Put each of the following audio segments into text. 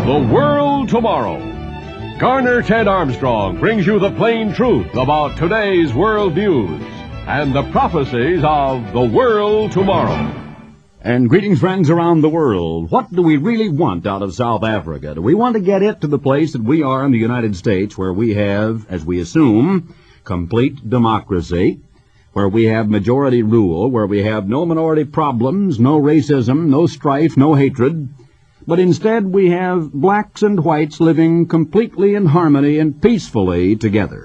The World Tomorrow. Garner Ted Armstrong brings you the plain truth about today's world news and the prophecies of the world tomorrow. And greetings, friends around the world. What do we really want out of South Africa? Do we want to get it to the place that we are in the United States, where we have, as we assume, complete democracy, where we have majority rule, where we have no minority problems, no racism, no strife, no hatred, but instead we have blacks and whites living completely in harmony and peacefully together?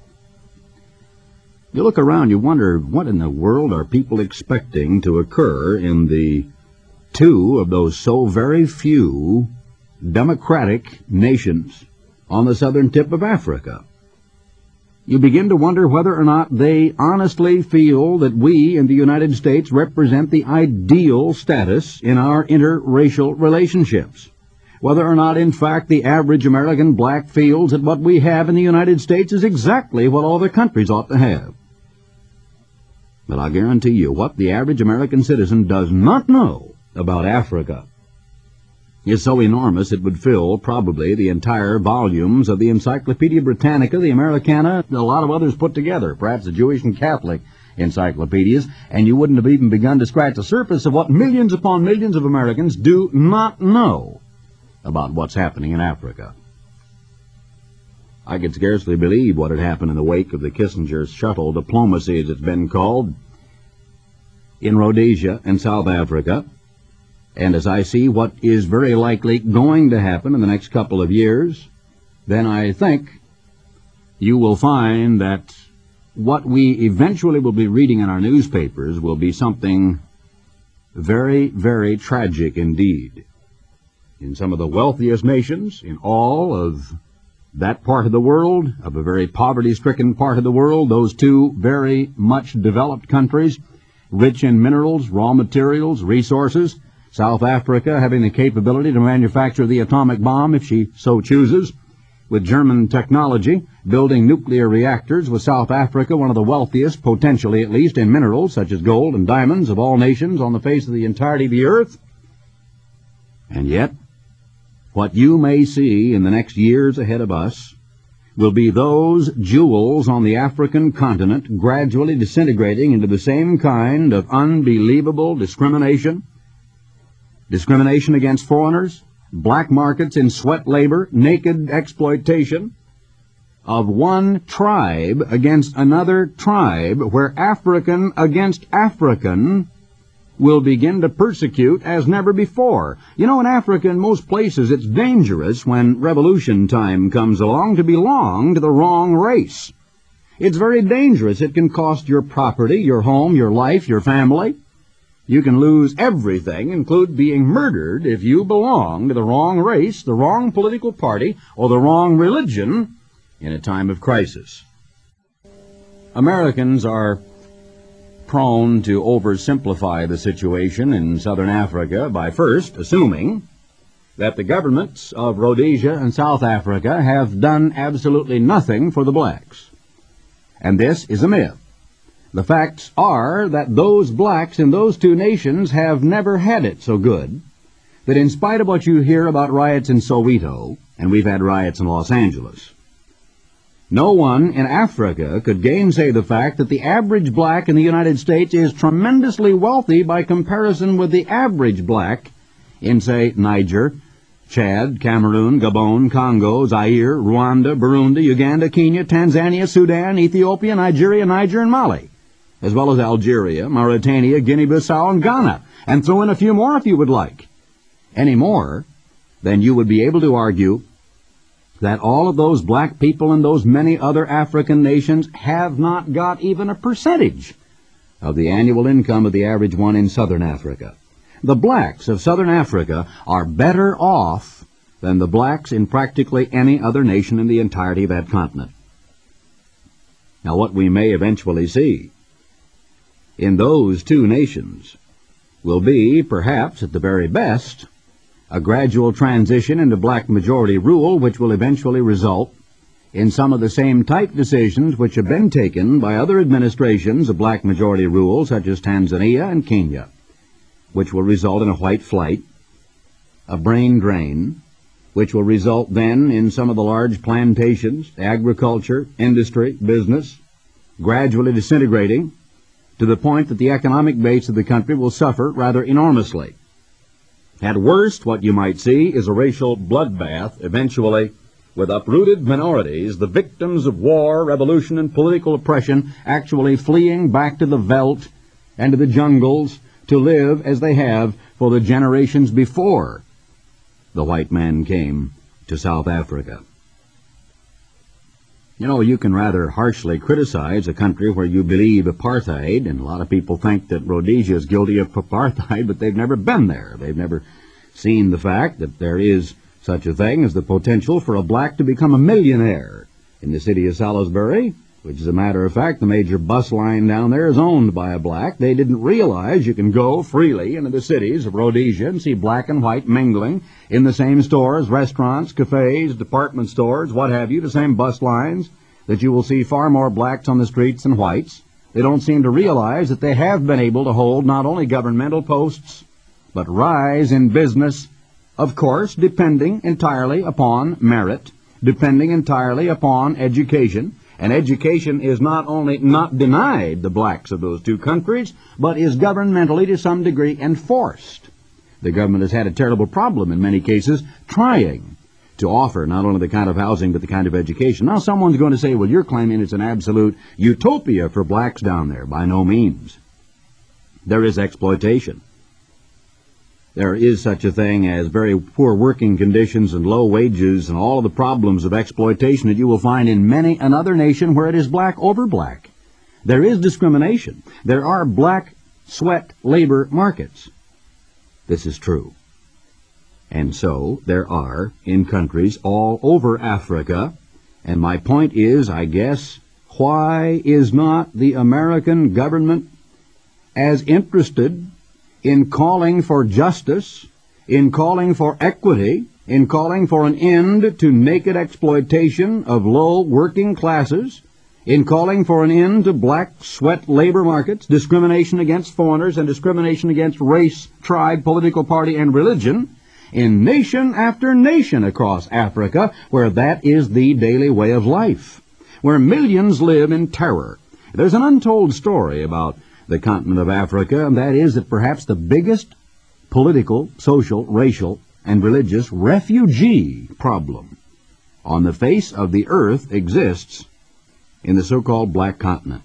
You look around, you wonder, what in the world are people expecting to occur in the two of those so very few democratic nations on the southern tip of Africa? You begin to wonder whether or not they honestly feel that we in the United States represent the ideal status in our interracial relationships. Whether or not, in fact, the average American black feels that what we have in the United States is exactly what all other countries ought to have. But I'll guarantee you what the average American citizen does not know about Africa is so enormous it would fill probably the entire volumes of the Encyclopedia Britannica, the Americana, and a lot of others put together, perhaps the Jewish and Catholic encyclopedias, and you wouldn't have even begun to scratch the surface of what millions upon millions of Americans do not know about what's happening in Africa. I could scarcely believe what had happened in the wake of the Kissinger shuttle diplomacy, as it's been called, in Rhodesia and South Africa. And as I see what is very likely going to happen in the next couple of years, then I think you will find that what we eventually will be reading in our newspapers will be something very, very tragic indeed. In some of the wealthiest nations in all of that part of the world, of a very poverty-stricken part of the world, those two very much developed countries, rich in minerals, raw materials, resources, South Africa having the capability to manufacture the atomic bomb if she so chooses, with German technology, building nuclear reactors, with South Africa one of the wealthiest, potentially at least, in minerals such as gold and diamonds of all nations on the face of the entirety of the earth. And yet, what you may see in the next years ahead of us will be those jewels on the African continent gradually disintegrating into the same kind of unbelievable discrimination against foreigners, black markets in sweat labor, naked exploitation of one tribe against another tribe, where African against African will begin to persecute as never before. You know, in Africa, in most places, it's dangerous when revolution time comes along to belong to the wrong race. It's very dangerous. It can cost your property, your home, your life, your family. You can lose everything, including being murdered, if you belong to the wrong race, the wrong political party, or the wrong religion in a time of crisis. Americans are prone to oversimplify the situation in southern Africa by first assuming that the governments of Rhodesia and South Africa have done absolutely nothing for the blacks. And this is a myth. The facts are that those blacks in those two nations have never had it so good, that in spite of what you hear about riots in Soweto, and we've had riots in Los Angeles, no one in Africa could gainsay the fact that the average black in the United States is tremendously wealthy by comparison with the average black in, say, Niger, Chad, Cameroon, Gabon, Congo, Zaire, Rwanda, Burundi, Uganda, Kenya, Tanzania, Sudan, Ethiopia, Nigeria, Niger, and Mali, as well as Algeria, Mauritania, Guinea-Bissau, and Ghana, and throw in a few more if you would like. Any more, then you would be able to argue that all of those black people in those many other African nations have not got even a percentage of the annual income of the average one in southern Africa. The blacks of southern Africa are better off than the blacks in practically any other nation in the entirety of that continent. Now, what we may eventually see in those two nations will be, perhaps at the very best, a gradual transition into black majority rule, which will eventually result in some of the same type decisions which have been taken by other administrations of black majority rule, such as Tanzania and Kenya, which will result in a white flight, a brain drain, which will result then in some of the large plantations, agriculture, industry, business, gradually disintegrating to the point that the economic base of the country will suffer rather enormously. At worst, what you might see is a racial bloodbath, eventually, with uprooted minorities, the victims of war, revolution, and political oppression, actually fleeing back to the veldt and to the jungles to live as they have for the generations before the white man came to South Africa. You know, you can rather harshly criticize a country where you believe apartheid, and a lot of people think that Rhodesia is guilty of apartheid, but they've never been there. They've never seen the fact that there is such a thing as the potential for a black to become a millionaire. In the city of Salisbury, which is a matter of fact, the major bus line down there is owned by a black. They didn't realize you can go freely into the cities of Rhodesia and see black and white mingling in the same stores, restaurants, cafes, department stores, what have you, the same bus lines, that you will see far more blacks on the streets than whites. They don't seem to realize that they have been able to hold not only governmental posts, but rise in business, of course, depending entirely upon merit, depending entirely upon education. And education is not only not denied the blacks of those two countries, but is governmentally to some degree enforced. The government has had a terrible problem in many cases trying to offer not only the kind of housing but the kind of education. Now someone's going to say, well, you're claiming it's an absolute utopia for blacks down there. By no means. There is exploitation. There is such a thing as very poor working conditions and low wages and all of the problems of exploitation that you will find in many another nation where it is black over black. There is discrimination. There are black sweat labor markets. This is true. And so there are in countries all over Africa. And my point is, I guess, why is not the American government as interested in calling for justice, in calling for equity, in calling for an end to naked exploitation of low working classes, in calling for an end to black sweat labor markets, discrimination against foreigners, and discrimination against race, tribe, political party, and religion, in nation after nation across Africa, where that is the daily way of life, where millions live in terror. There's an untold story about the continent of Africa, and that is that perhaps the biggest political, social, racial, and religious refugee problem on the face of the earth exists in the so-called black continent.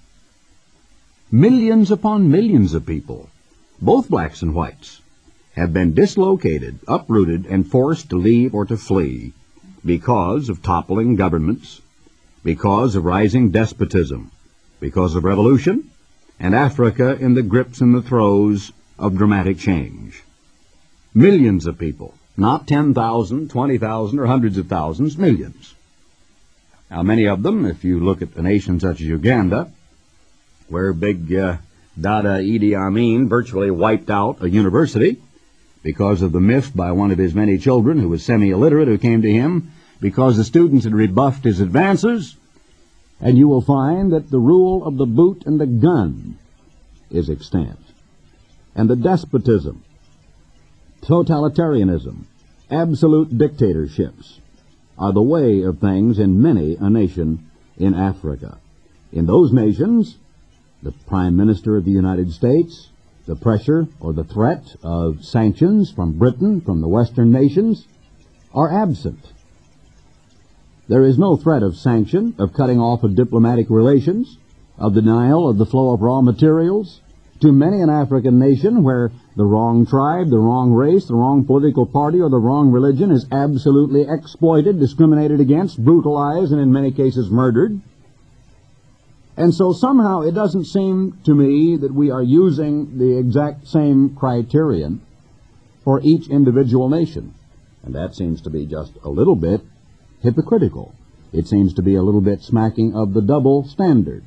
Millions upon millions of people, both blacks and whites, have been dislocated, uprooted, and forced to leave or to flee because of toppling governments, because of rising despotism, because of revolution, and Africa in the grips and the throes of dramatic change. Millions of people, not 10,000, 20,000, or hundreds of thousands, millions. Now, many of them, if you look at a nation such as Uganda, where big Dada Idi Amin virtually wiped out a university because of the myth by one of his many children who was semi-illiterate who came to him because the students had rebuffed his advances, and you will find that the rule of the boot and the gun is extant. And the despotism, totalitarianism, absolute dictatorships are the way of things in many a nation in Africa. In those nations, the Prime Minister of the United States, the pressure or the threat of sanctions from Britain, from the Western nations, are absent. There is no threat of sanction, of cutting off of diplomatic relations, of denial of the flow of raw materials to many an African nation where the wrong tribe, the wrong race, the wrong political party, or the wrong religion is absolutely exploited, discriminated against, brutalized, and in many cases murdered. And so somehow it doesn't seem to me that we are using the exact same criterion for each individual nation. And that seems to be just a little bit hypocritical. It seems to be a little bit smacking of the double standard.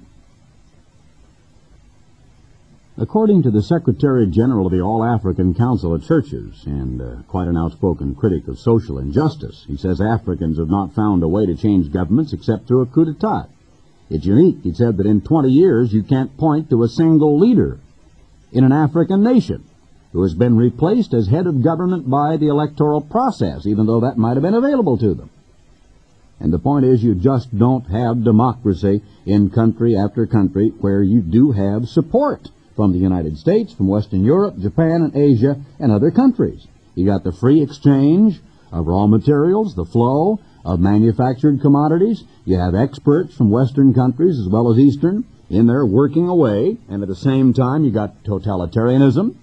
According to the Secretary General of the All-African Council of Churches, and quite an outspoken critic of social injustice, he says Africans have not found a way to change governments except through a coup d'etat. It's unique, he said, that in 20 years you can't point to a single leader in an African nation who has been replaced as head of government by the electoral process, even though that might have been available to them. And the point is, you just don't have democracy in country after country where you do have support from the United States, from Western Europe, Japan, and Asia, and other countries. You got the free exchange of raw materials, the flow of manufactured commodities. You have experts from Western countries as well as Eastern in there working away, and at the same time you got totalitarianism,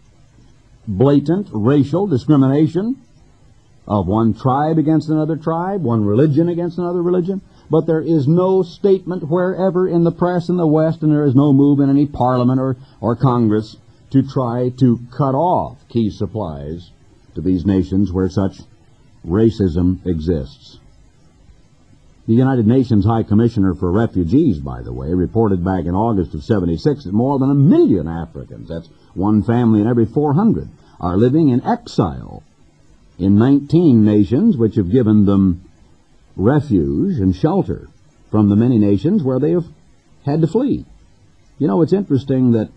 blatant racial discrimination of one tribe against another tribe, one religion against another religion. But there is no statement wherever in the press in the West, and there is no move in any parliament or Congress to try to cut off key supplies to these nations where such racism exists. The United Nations High Commissioner for Refugees, by the way, reported back in August of '76 that more than 1 million Africans, that's one family in every 400, are living in exile in 19 nations which have given them refuge and shelter from the many nations where they have had to flee. You know, it's interesting that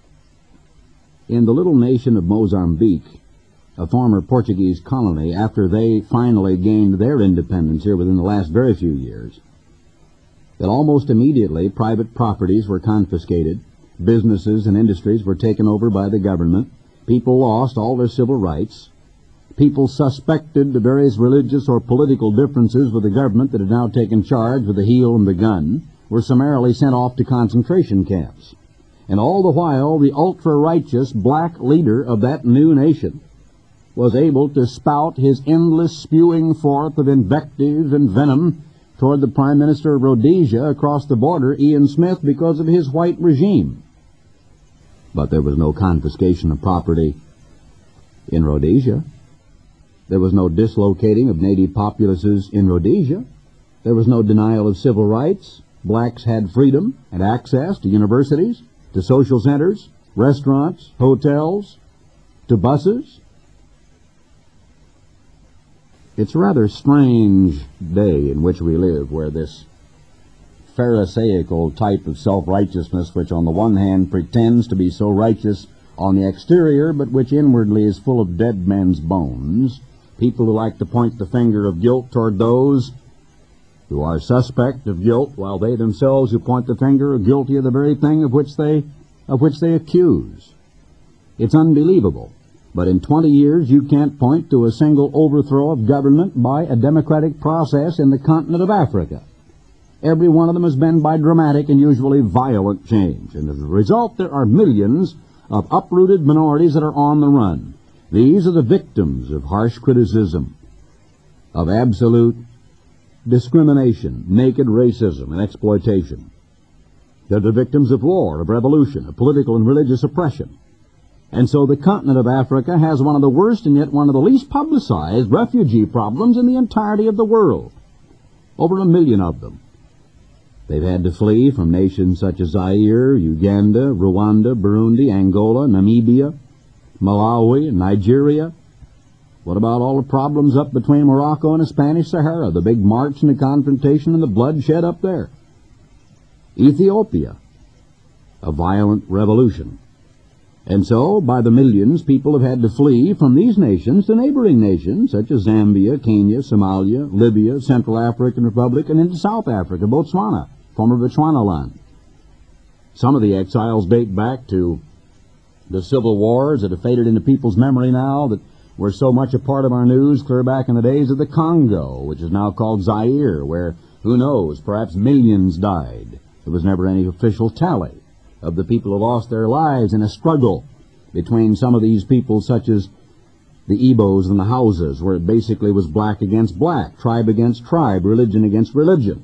in the little nation of Mozambique, a former Portuguese colony, after they finally gained their independence here within the last very few years, that almost immediately private properties were confiscated, businesses and industries were taken over by the government, people lost all their civil rights, people suspected the various religious or political differences with the government that had now taken charge with the heel and the gun were summarily sent off to concentration camps. And all the while, the ultra-righteous black leader of that new nation was able to spout his endless spewing forth of invective and venom toward the Prime Minister of Rhodesia across the border, Ian Smith, because of his white regime. But there was no confiscation of property in Rhodesia. There was no dislocating of native populaces in Rhodesia. There was no denial of civil rights. Blacks had freedom and access to universities, to social centers, restaurants, hotels, to buses. It's a rather strange day in which we live, where this Pharisaical type of self-righteousness, which on the one hand pretends to be so righteous on the exterior, but which inwardly is full of dead men's bones, people who like to point the finger of guilt toward those who are suspect of guilt, while they themselves who point the finger are guilty of the very thing of which they accuse. It's unbelievable. But in 20 years, you can't point to a single overthrow of government by a democratic process in the continent of Africa. Every one of them has been by dramatic and usually violent change. And as a result, there are millions of uprooted minorities that are on the run. These are the victims of harsh criticism, of absolute discrimination, naked racism, and exploitation. They're the victims of war, of revolution, of political and religious oppression. And so the continent of Africa has one of the worst and yet one of the least publicized refugee problems in the entirety of the world. Over 1 million of them. They've had to flee from nations such as Zaire, Uganda, Rwanda, Burundi, Angola, Namibia, Malawi, Nigeria. What about all the problems up between Morocco and the Spanish Sahara, the big march and the confrontation and the bloodshed up there? Ethiopia, a violent revolution. And so, by the millions, people have had to flee from these nations to neighboring nations such as Zambia, Kenya, Somalia, Libya, Central African Republic, and into South Africa, Botswana, former Bechuanaland. Some of the exiles date back to the civil wars that have faded into people's memory now, that were so much a part of our news clear back in the days of the Congo, which is now called Zaire, where, who knows, perhaps millions died. There was never any official tally of the people who lost their lives in a struggle between some of these people, such as the Igbos and the Hausas, where it basically was black against black, tribe against tribe, religion against religion.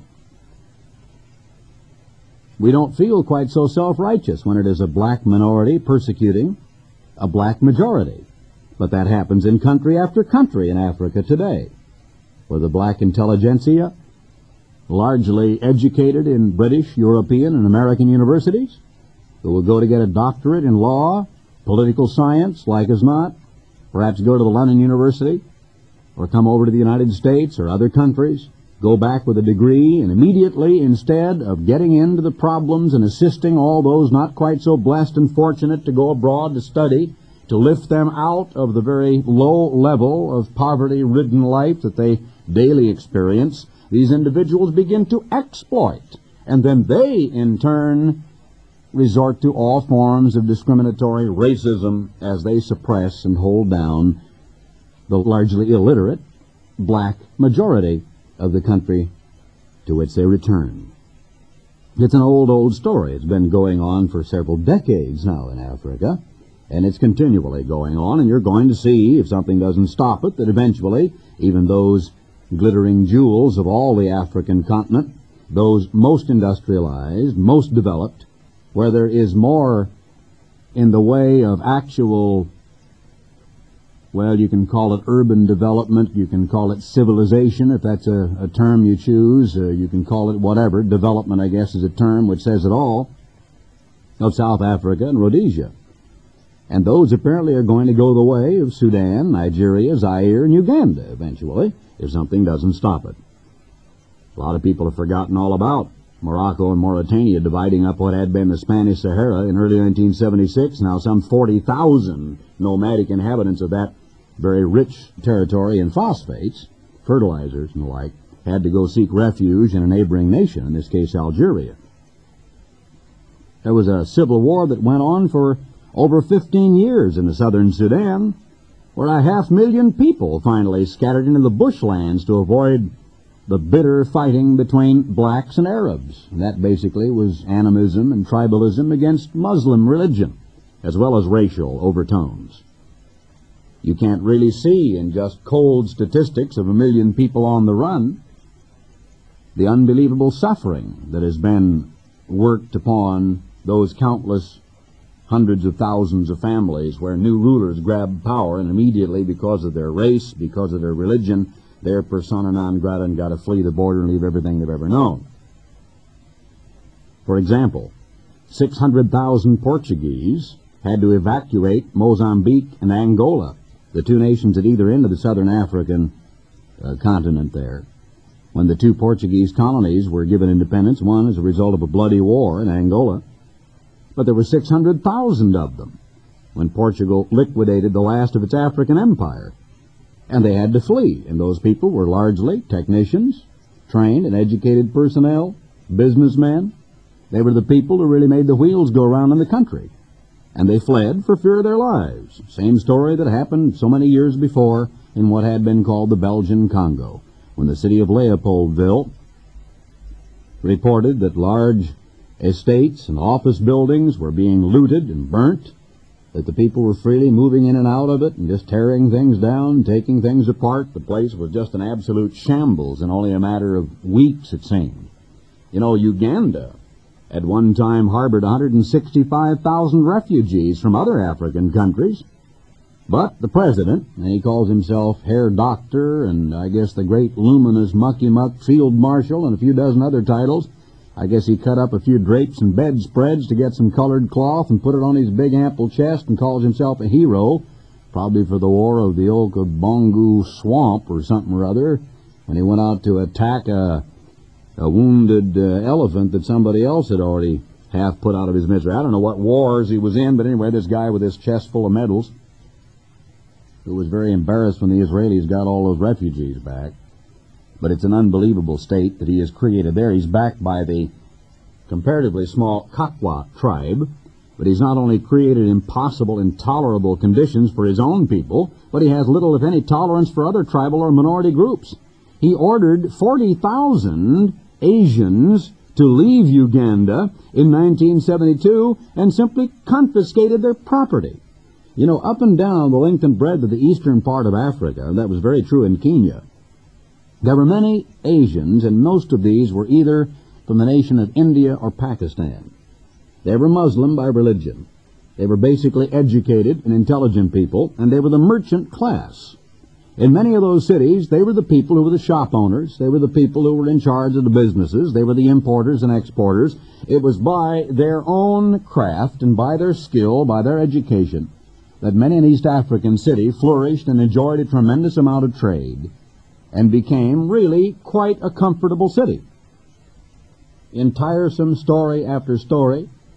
We don't feel quite so self-righteous when it is a black minority persecuting a black majority. But that happens in country after country in Africa today, where the black intelligentsia, largely educated in British, European, and American universities, who will go to get a doctorate in law, political science, like as not, perhaps go to the London University, or come over to the United States or other countries, go back with a degree, and immediately, instead of getting into the problems and assisting all those not quite so blessed and fortunate to go abroad to study to lift them out of the very low level of poverty-ridden life that they daily experience, these individuals begin to exploit, and then they, in turn, resort to all forms of discriminatory racism as they suppress and hold down the largely illiterate black majority of the country to which they return. It's an old story. It's been going on for several decades now in Africa, and it's continually going on, and you're going to see, if something doesn't stop it, that eventually even those glittering jewels of all the African continent, those most industrialized, most developed, where there is more in the way of actual, well, you can call it urban development, you can call it civilization, if that's a term you choose, you can call it whatever. Development, I guess, is a term which says it all, of South Africa and Rhodesia. And those apparently are going to go the way of Sudan, Nigeria, Zaire, and Uganda eventually, if something doesn't stop it. A lot of people have forgotten all about Morocco and Mauritania dividing up what had been the Spanish Sahara in early 1976. Now some 40,000 nomadic inhabitants of that very rich territory in phosphates, fertilizers and the like, had to go seek refuge in a neighboring nation, in this case Algeria. There was a civil war that went on for over 15 years in the southern Sudan, where 500,000 people finally scattered into the bushlands to avoid the bitter fighting between blacks and Arabs. And that basically was animism and tribalism against Muslim religion, as well as racial overtones. You can't really see in just cold statistics of 1 million people on the run the unbelievable suffering that has been worked upon those countless hundreds of thousands of families where new rulers grabbed power, and immediately, because of their race, because of their religion, they're persona non grata and got to flee the border and leave everything they've ever known. For example, 600,000 Portuguese had to evacuate Mozambique and Angola, the two nations at either end of the southern African continent there, when the two Portuguese colonies were given independence, one as a result of a bloody war in Angola. But there were 600,000 of them when Portugal liquidated the last of its African empire. And they had to flee, and those people were largely technicians, trained and educated personnel, businessmen. They were the people who really made the wheels go around in the country. And they fled for fear of their lives. Same story that happened so many years before in what had been called the Belgian Congo, when the city of Leopoldville reported that large estates and office buildings were being looted and burnt, that the people were freely moving in and out of it and just tearing things down, taking things apart. The place was just an absolute shambles in only a matter of weeks, it seemed. You know, Uganda at one time harbored 165,000 refugees from other African countries. But the president, and he calls himself Herr Doctor, and I guess the great luminous mucky-muck field marshal and a few dozen other titles, I guess he cut up a few drapes and bedspreads to get some colored cloth and put it on his big ample chest and calls himself a hero, probably for the war of the Okabongo Swamp or something or other, when he went out to attack a wounded elephant that somebody else had already half put out of his misery. I don't know what wars he was in, but anyway, this guy with his chest full of medals, who was very embarrassed when the Israelis got all those refugees back. But it's an unbelievable state that he has created there. He's backed by the comparatively small Kakwa tribe, but he's not only created impossible, intolerable conditions for his own people, but he has little, if any, tolerance for other tribal or minority groups. He ordered 40,000 Asians to leave Uganda in 1972 and simply confiscated their property. You know, up and down the length and breadth of the eastern part of Africa, and that was very true in Kenya, there were many Asians, and most of these were either from the nation of India or Pakistan. They were Muslim by religion. They were basically educated and intelligent people, and they were the merchant class. In many of those cities, they were the people who were the shop owners. They were the people who were in charge of the businesses. They were the importers and exporters. It was by their own craft and by their skill, by their education, that many an East African city flourished and enjoyed a tremendous amount of trade and became really quite a comfortable city. In tiresome story after story,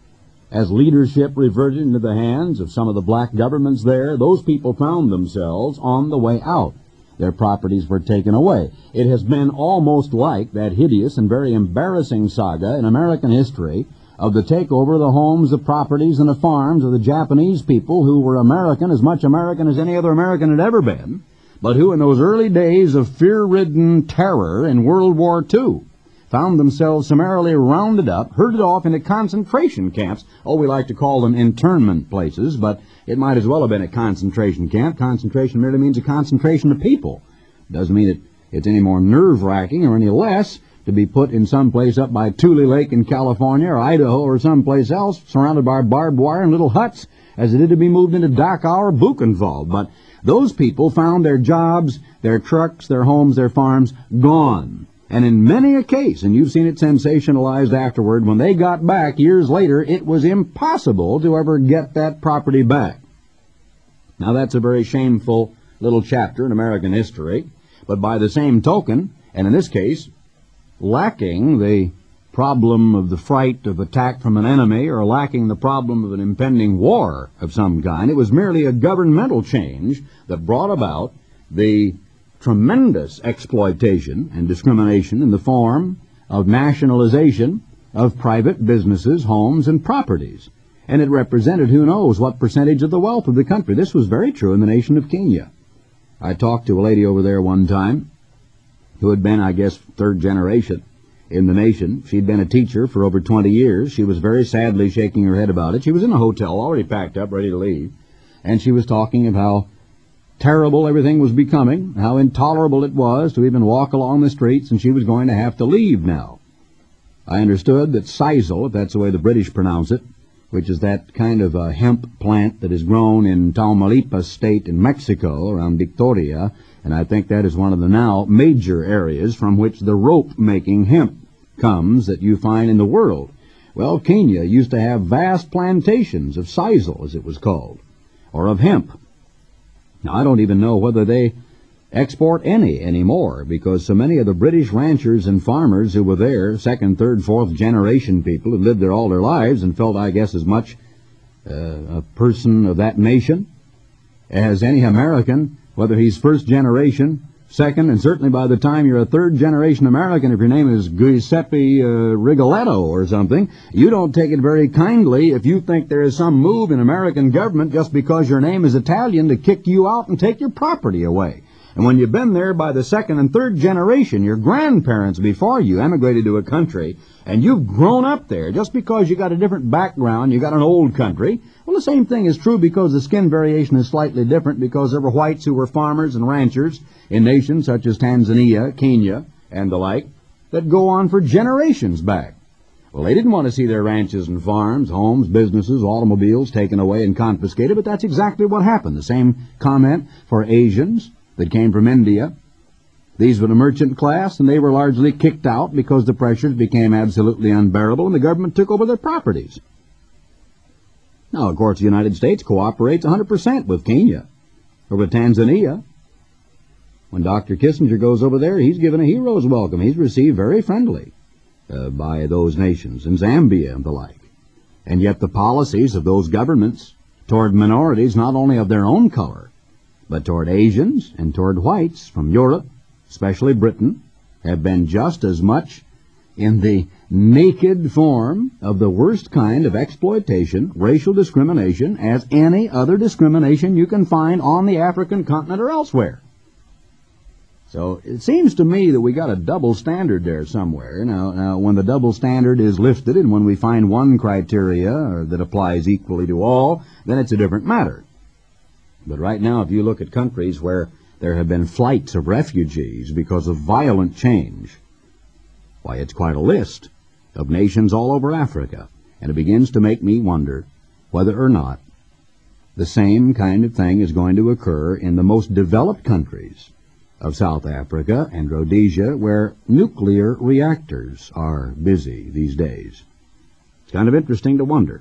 As leadership reverted into the hands of some of the black governments there, those people found themselves on the way out. Their properties were taken away. It has been almost like that hideous and very embarrassing saga in American history of the takeover of the homes, the properties, and the farms of the Japanese people who were American, as much American as any other American had ever been, but who in those early days of fear-ridden terror in World War II found themselves summarily rounded up, herded off into concentration camps. Oh, we like to call them internment places, but it might as well have been a concentration camp. Concentration merely means a concentration of people. Doesn't mean it's any more nerve-wracking or any less to be put in some place up by Tule Lake in California or Idaho or someplace else, surrounded by barbed wire and little huts, as it did to be moved into Dachau or Buchenwald. But those people found their jobs, their trucks, their homes, their farms gone. And in many a case, and you've seen it sensationalized afterward, when they got back years later, it was impossible to ever get that property back. Now that's a very shameful little chapter in American history, but by the same token, and in this case, lacking the problem of the fright of attack from an enemy or lacking the problem of an impending war of some kind, it was merely a governmental change that brought about the tremendous exploitation and discrimination in the form of nationalization of private businesses, homes, and properties. And it represented who knows what percentage of the wealth of the country. This was very true in the nation of Kenya. I talked to a lady over there one time who had been, I guess, third generation in the nation. She'd been a teacher for over 20 years. She was very sadly shaking her head about it. She was in a hotel, already packed up, ready to leave. And she was talking of how terrible everything was becoming, how intolerable it was to even walk along the streets, and she was going to have to leave now. I understood that sisal, if that's the way the British pronounce it, which is that kind of a hemp plant that is grown in Tamaulipas state in Mexico around Victoria, and I think that is one of the now major areas from which the rope-making hemp comes that you find in the world. Well, Kenya used to have vast plantations of sisal, as it was called, or of hemp. Now, I don't even know whether they export any anymore, because so many of the British ranchers and farmers who were there, second, third, fourth generation people who lived there all their lives and felt, I guess, as much a person of that nation as any American, whether he's first generation, second, and certainly by the time you're a third generation American, if your name is Giuseppe Rigoletto or something, you don't take it very kindly if you think there is some move in American government just because your name is Italian to kick you out and take your property away. And when you've been there by the second and third generation, your grandparents before you emigrated to a country, and you've grown up there, just because you got a different background, you got an old country, well, the same thing is true because the skin variation is slightly different, because there were whites who were farmers and ranchers in nations such as Tanzania, Kenya, and the like, that go on for generations back. Well, they didn't want to see their ranches and farms, homes, businesses, automobiles taken away and confiscated, but that's exactly what happened. The same comment for Asians that came from India. These were the merchant class, and they were largely kicked out because the pressures became absolutely unbearable and the government took over their properties. Now, of course, the United States cooperates 100% with Kenya or with Tanzania. When Dr. Kissinger goes over there, he's given a hero's welcome. He's received very friendly by those nations, in Zambia and the like. And yet the policies of those governments toward minorities, not only of their own color, but toward Asians and toward whites from Europe, especially Britain, have been just as much in the naked form of the worst kind of exploitation, racial discrimination, as any other discrimination you can find on the African continent or elsewhere. So it seems to me that we got a double standard there somewhere. Now, when the double standard is lifted and when we find one criteria that applies equally to all, then it's a different matter. But right now, if you look at countries where there have been flights of refugees because of violent change, why, it's quite a list of nations all over Africa. And it begins to make me wonder whether or not the same kind of thing is going to occur in the most developed countries of South Africa and Rhodesia, where nuclear reactors are busy these days. It's kind of interesting to wonder.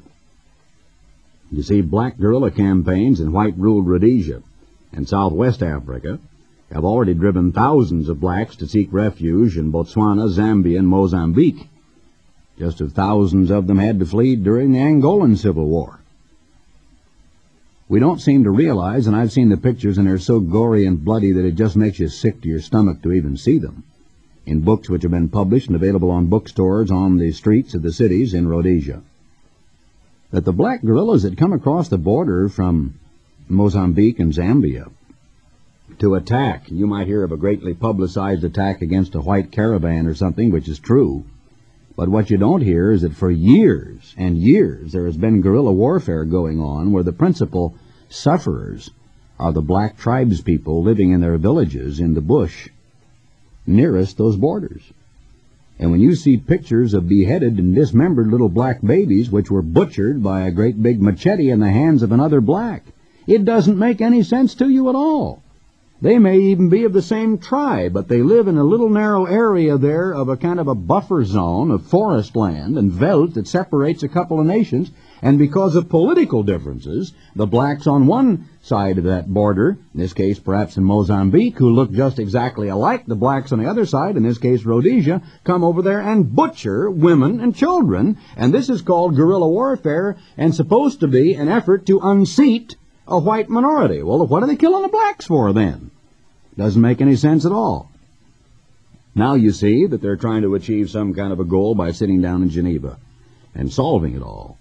You see, black guerrilla campaigns in white-ruled Rhodesia and southwest Africa have already driven thousands of blacks to seek refuge in Botswana, Zambia, and Mozambique. just as thousands of them had to flee during the Angolan Civil War. We don't seem to realize, and I've seen the pictures and they're so gory and bloody that it just makes you sick to your stomach to even see them, in books which have been published and available on bookstores on the streets of the cities in Rhodesia. That the black guerrillas that come across the border from Mozambique and Zambia to attack, you might hear of a greatly publicized attack against a white caravan or something, which is true, but what you don't hear is that for years and years there has been guerrilla warfare going on where the principal sufferers are the black tribes people living in their villages in the bush nearest those borders. And when you see pictures of beheaded and dismembered little black babies which were butchered by a great big machete in the hands of another black, it doesn't make any sense to you at all. They may even be of the same tribe, but they live in a little narrow area there of a kind of a buffer zone of forest land and veldt that separates a couple of nations, and because of political differences, the blacks on one side of that border, in this case perhaps in Mozambique, who look just exactly alike the blacks on the other side, in this case Rhodesia, come over there and butcher women and children, and this is called guerrilla warfare and supposed to be an effort to unseat a white minority. Well, what are they killing the blacks for then? Doesn't make any sense at all. Now you see that they're trying to achieve some kind of a goal by sitting down in Geneva and solving it all.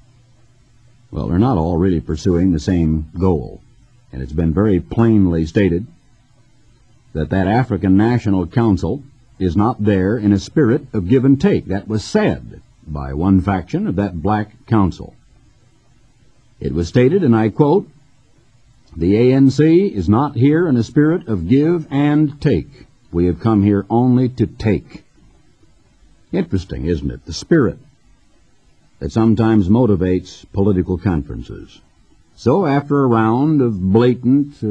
Well, they're not all really pursuing the same goal. And it's been very plainly stated that African National Council is not there in a spirit of give and take. That was said by one faction of that black council. It was stated, and I quote, "The ANC is not here in a spirit of give and take. We have come here only to take." Interesting, isn't it? The spirit that sometimes motivates political conferences. So after a round of blatant,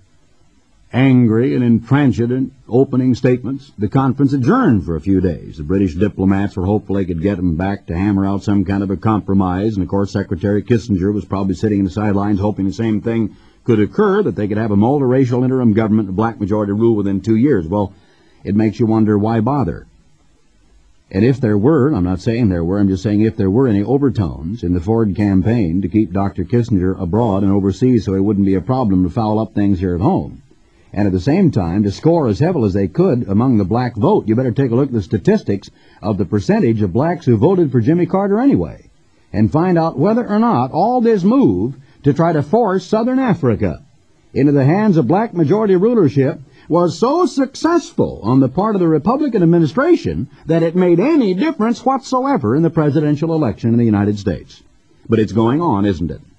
angry and intransigent opening statements, the conference adjourned for a few days. The British diplomats were hopeful they could get them back to hammer out some kind of a compromise, and of course Secretary Kissinger was probably sitting in the sidelines hoping the same thing could occur, that they could have a multiracial interim government and black majority rule within 2 years. Well, it makes you wonder, why bother? And if there were, I'm not saying there were, I'm just saying if there were any overtones in the Ford campaign to keep Dr. Kissinger abroad and overseas so it wouldn't be a problem to foul up things here at home, and at the same time to score as heavily as they could among the black vote, you better take a look at the statistics of the percentage of blacks who voted for Jimmy Carter anyway, and find out whether or not all this move to try to force Southern Africa into the hands of black majority rulership was so successful on the part of the Republican administration that it made any difference whatsoever in the presidential election in the United States. But it's going on, isn't it?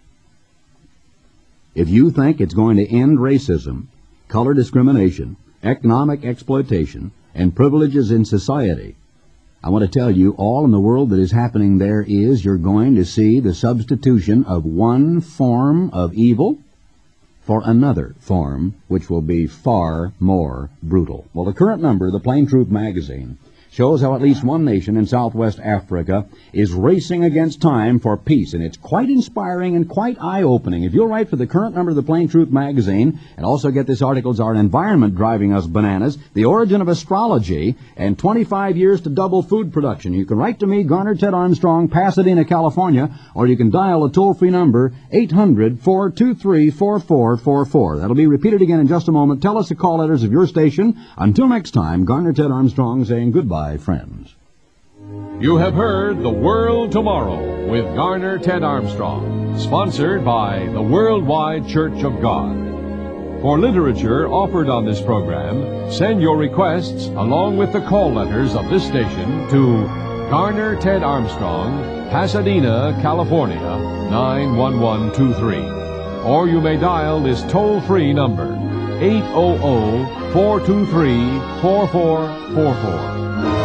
If you think it's going to end racism, color discrimination, economic exploitation, and privileges in society, I want to tell you, all in the world that is happening there is you're going to see the substitution of one form of evil for another form, which will be far more brutal. Well, the current number of the Plain Truth magazine shows how at least one nation in Southwest Africa is racing against time for peace, and it's quite inspiring and quite eye-opening. If you'll write for the current number of the Plain Truth magazine, and also get this article, Our Environment Driving Us Bananas, The Origin of Astrology, and 25 Years to Double Food Production, you can write to me, Garner Ted Armstrong, Pasadena, California, or you can dial a toll-free number, 800-423-4444. That'll be repeated again in just a moment. Tell us the call letters of your station. Until next time, Garner Ted Armstrong saying goodbye, friends. You have heard The World Tomorrow with Garner Ted Armstrong, sponsored by the Worldwide Church of God. For literature offered on this program, send your requests along with the call letters of this station to Garner Ted Armstrong, Pasadena, California, 91123. Or you may dial this toll-free number, 800-423-4444.